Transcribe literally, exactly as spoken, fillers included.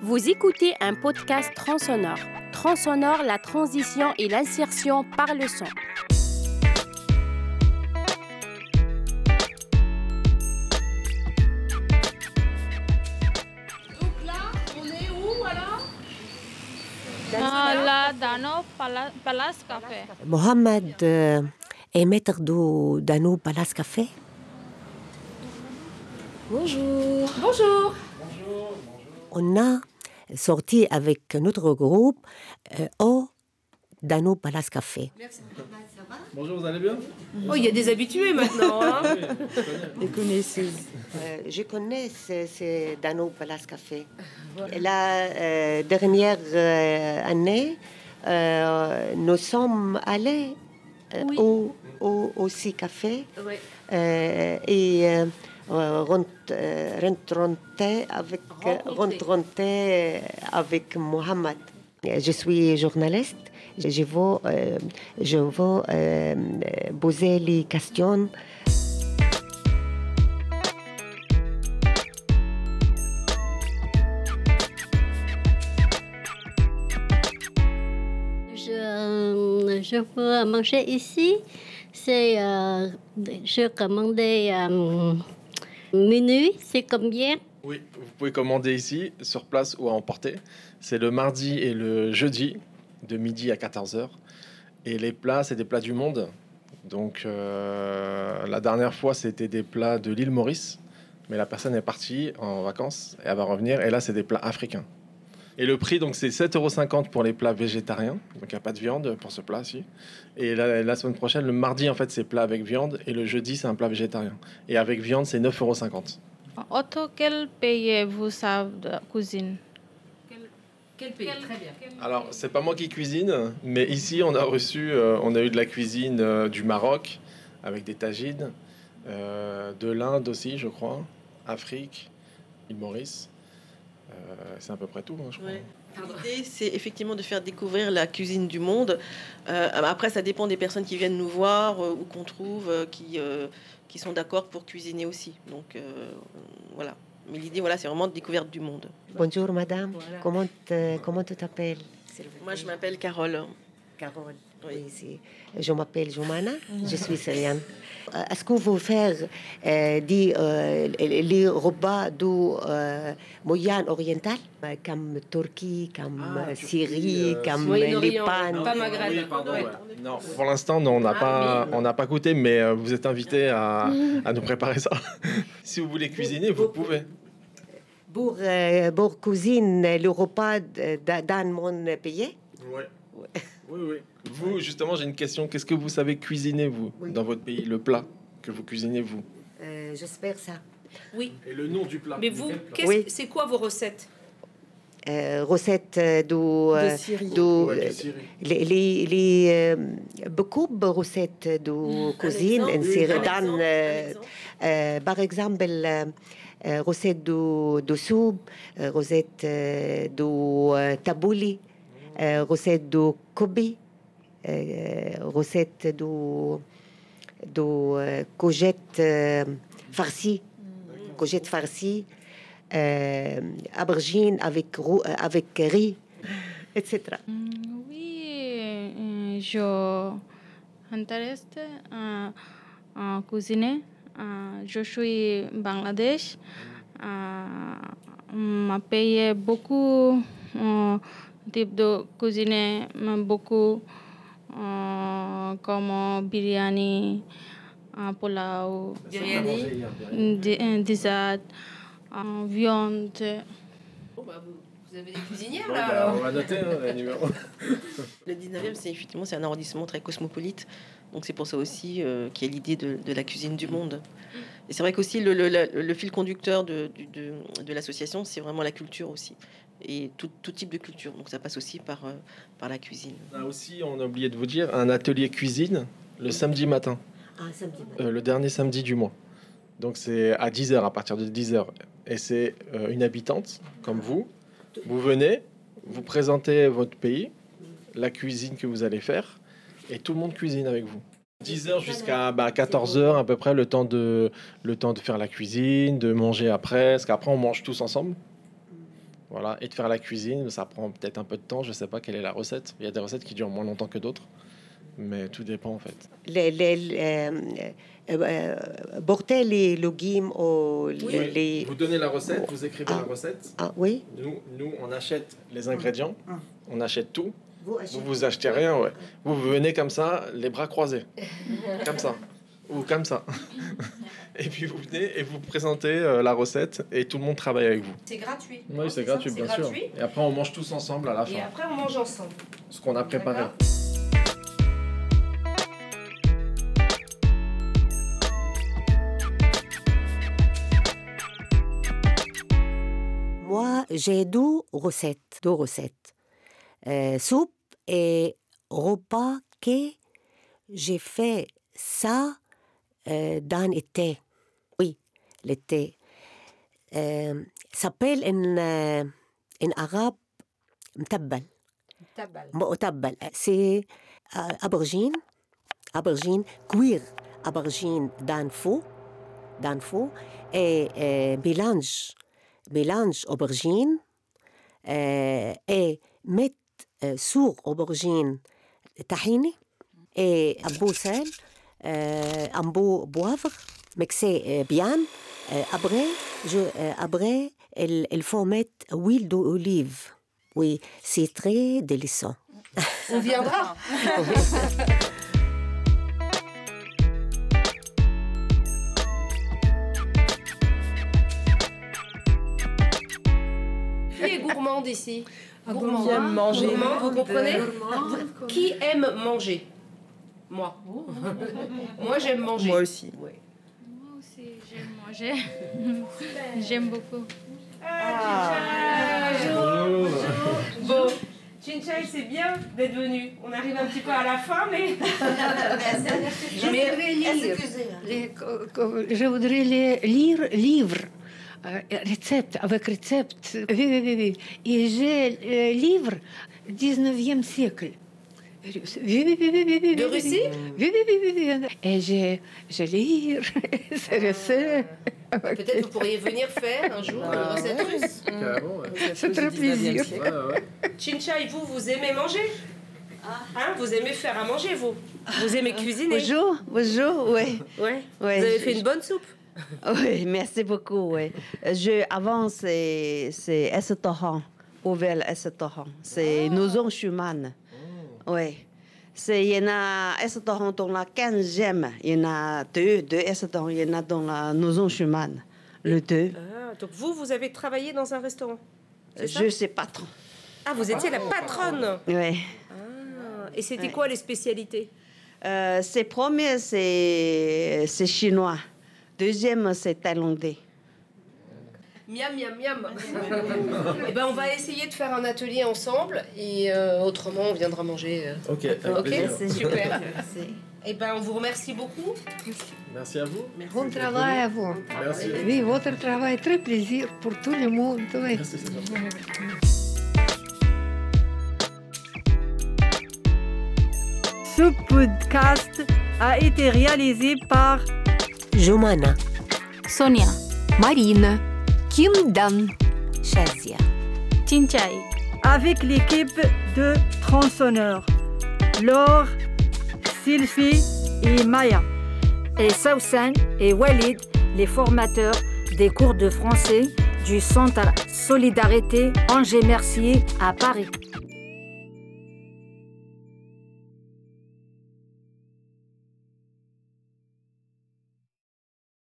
Vous écoutez un podcast Transonore. Transonore, la transition et l'insertion par le son. Donc là, on est où alors? Ah, là, dans nos pala- Palace Café. Mohamed euh, est maître de, dans nos Palace Café. Bonjour. Bonjour. On a sorti avec notre groupe euh, au Dano Palace Café. Merci. Bonjour, vous allez bien? Oh, il y a des habitués maintenant. Hein. Oui, je connais. Des connaisseuses. Euh, je connais ce, ce Dano Palace Café. La euh, dernière euh, année, euh, nous sommes allés euh, Oui. au, au, au C café Oui. euh, et euh, rent- euh, rentrer avec, Rencontrer. rentrer avec Mohamed. Je suis journaliste. Je veux, euh, je veux euh, poser les questions. Je, je veux manger ici. C'est, euh, je commandais euh, minuit. C'est combien? Oui, vous pouvez commander ici, sur place ou à emporter. C'est le mardi et le jeudi, de midi à quatorze heures. Et les plats, c'est des plats du monde. Donc, euh, la dernière fois, c'était des plats de l'île Maurice. Mais la personne est partie en vacances et elle va revenir. Et là, c'est des plats africains. Et le prix, donc, c'est sept euros cinquante pour les plats végétariens. Donc, il n'y a pas de viande pour ce plat-ci. Et la, la semaine prochaine, le mardi, en fait, c'est plat avec viande. Et le jeudi, c'est un plat végétarien. Et avec viande, c'est neuf euros cinquante. Autre quel pays vous savez de cuisine? Quel pays? Très bien. Alors, c'est pas moi qui cuisine, mais ici, on a reçu, euh, on a eu de la cuisine euh, du Maroc, avec des tagines, euh, de l'Inde aussi, je crois, Afrique, île Maurice. Euh, c'est à peu près tout, hein, je crois. Ouais. L'idée, c'est effectivement de faire découvrir la cuisine du monde. Euh, après, ça dépend des personnes qui viennent nous voir euh, ou qu'on trouve euh, qui, euh, qui sont d'accord pour cuisiner aussi. Donc, euh, voilà. Mais l'idée, voilà, c'est vraiment de découverte du monde. Bonjour madame, Voilà. comment, te- comment tu t'appelles? s'il vous Moi, plaît? je m'appelle Carole. Carole. Oui. Oui, c'est- je m'appelle Joumana, je suis syrienne. Euh, Est-ce que vous faites euh, des, euh, les repas du euh, Moyen-Oriental, euh, comme Turquie, comme Ah, euh, Turquie, Syrie, euh, comme Moyen-Orient, Liban? ouais. Pas Maghreb. Oui, pardon, Ouais. ouais. Non, pour l'instant, non, on n'a Ah, pas, mais- on n'a pas goûté, mais euh, vous êtes invités à, à nous préparer ça. Si vous voulez cuisiner, vous pouvez. Pour, euh, pour cuisiner le repas de- de- dans mon pays? Ouais. Oui, oui. Vous, justement, j'ai une question. Qu'est-ce que vous savez cuisiner, vous, Oui. dans votre pays? Le plat que vous cuisinez, vous? Euh, J'espère ça. Oui. Et le nom du plat? Mais vous, qu'est-ce- Oui. c'est quoi vos recettes? Euh, recette euh, de, euh, Syrie. de- Ouais, de Syrie. les, les, les, euh, beaucoup de recettes de cuisine en exemple, Syrie. un Dans, exemple, un euh, exemple. euh, par exemple, euh, euh, recette de, de soupe, euh, recette euh, de euh, tabouli, euh, recette de kobi, euh, recette de, de euh, courgette euh, farcie, courgette farcie, euh, aubergine avec, rou- euh, avec riz, et cetera. Oui, euh, je m'intéresse à, à cuisiner. Euh, je suis Bangladesh. Euh, ma pays beaucoup euh, type de cuisine, beaucoup euh, comme biryani, euh, pulao, Biryani. d- euh, dessert, euh, viande. Bon, bah, vous, vous avez des cuisinières Bon, là bah, alors. on va noter hein, les numéros. Le dix-neuvième, c'est effectivement c'est un arrondissement très cosmopolite. Donc c'est pour ça aussi euh, qu'il y a l'idée de, de la cuisine du monde. Et c'est vrai qu'aussi le, le, le- le fil conducteur de, du- de, de l'association, c'est vraiment la culture aussi. Et tout, tout type de culture. Donc ça passe aussi par, euh, par la cuisine. On a aussi, on a oublié de vous dire, un atelier cuisine le samedi matin, Ah, samedi matin. euh, le dernier samedi du mois. Donc c'est à dix heures, à partir de dix heures. Et c'est euh, une habitante, comme vous. Vous venez, vous présentez votre pays, la cuisine que vous allez faire, et tout le monde cuisine avec vous. dix heures jusqu'à bah, quatorze heures à peu près, le temps, de, le temps de faire la cuisine, de manger après, parce qu'après on mange tous ensemble. Voilà. Et de faire la cuisine, ça prend peut-être un peu de temps. Je sais pas quelle est la recette. Il y a des recettes qui durent moins longtemps que d'autres, mais tout dépend en fait. Les, les, les, euh, euh, porter les légumes ou Oui. les, les- Vous donnez la recette, vous écrivez Ah. la recette. Ah oui. Nous, nous, on achète les ingrédients, Ah. on achète tout. Vous Vous vous achetez rien, ouais. Vous venez comme ça, les bras croisés, comme ça, ou comme ça. Et puis vous venez et vous présentez euh, la recette et tout le monde travaille avec vous. C'est gratuit. Oui, c'est ça gratuit, C'est bien gratuit. sûr. Et après, on mange tous ensemble à la Et fin, après, on mange ensemble. ce qu'on a préparé. D'accord. Moi, j'ai deux recettes, deux recettes. Euh, soupe et repas que j'ai fait ça euh, dans l'été. Oui, l'été. Euh, s'appelle en, euh, en arabe mtabbal. متبل. C'est euh, aubergine, aubergine, cuire aubergine dans le feu, dans le feu, et euh, mélange, mélange aubergine, euh, et mettre euh, sur aubergine tahini, et un peu sel, euh, un peu poivre, mixer euh, bien. Euh, après, je, euh, après, il, il faut mettre huile d'olive. Oui, c'est très délicieux. On viendra. Qui est gourmande ici? Gourmand. Qui aime manger. Gourmand, vous comprenez? Qui aime manger? Moi. Moi, j'aime manger. Moi aussi. Ouais. Moi aussi, j'aime manger. J'aime beaucoup. Bon, Chinchai, c'est bien d'être venu. On arrive un petit peu à la fin, mais. mais Les- Je voudrais les lire livre, euh, recept, avec recept. Oui, oui, oui, oui. Et j'ai le livre dix-neuvième siècle. Oui, oui, oui, oui, oui, oui, De oui, Russie? Oui, oui, oui, oui, oui. Et je, je lis ces recettes. peut-être vous pourriez venir faire un jour une recette russe. Carrément, ouais. C'est très plaisir. Ouais, ouais. Chinchai, vous, vous aimez manger? Hein, vous aimez faire à manger, vous? Vous aimez cuisiner? Bonjour, bonjour, oui. Ouais. Ouais, Vous avez je- fait une bonne soupe? Oui, merci beaucoup, oui. Je, avant, c'est c'est restaurant, ouvert restaurant. C'est Nozon Schumann. Oui. C'est, il y en a restaurant dans la quinzième. Il y en a deux, deux restaurants. Il y en a dans la Nozon Schumann. Le deux. Ah, donc vous, vous avez travaillé dans un restaurant? C'est ça? Je sais pas trop. Ah, vous étiez la patronne? Oui. Ah, et c'était Ouais. quoi les spécialités? Euh, c'est premier, c'est c'est chinois. Deuxième, c'est thaïlandais. Miam, miam, miam. Eh ben, on va essayer de faire un atelier ensemble et euh, autrement, on viendra manger. euh. Ok, avec Ok, plaisir. super. Eh ben, on vous remercie beaucoup. Merci à vous. Bon travail à vous. Merci. Oui, votre travail, très plaisir pour tout le monde. Oui. Merci, c'est gentil. Ce podcast a été réalisé par Jumana, Sonia, Marina, Kim Dan, Shazia, Chinchai. avec l'équipe de tronçonneurs, Laure, Sylvie et Maya. Et Sausan et Walid, les formateurs des cours de français du Centre Solidarité Angers-Mercier à Paris.